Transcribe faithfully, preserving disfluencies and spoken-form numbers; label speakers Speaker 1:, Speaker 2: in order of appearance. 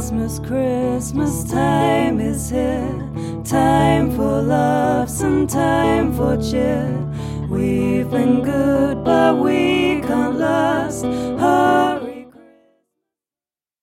Speaker 1: Christmas, Christmas time is here. Time for laughs and time for cheer. We've been good, but we can't last. Hurry